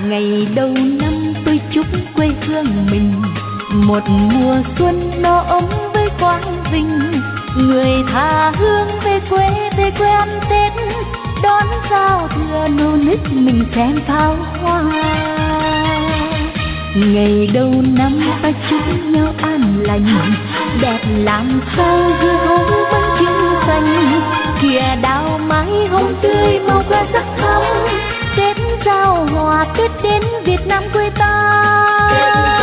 Ngày đầu năm tôi chúc quê hương mình một mùa xuân no ấm với quang vinh. Người tha hương về quê ăn Tết, đón giao thừa nô nức mình xem pháo hoa. Ngày đầu năm ta chúc nhau an lành, đẹp làm sao dưa hấu bánh chưng xanh. Kìa đào mái hồng tươi màu hoa sắc thắm, Tết giao hòa Tết đến Việt Nam quê ta.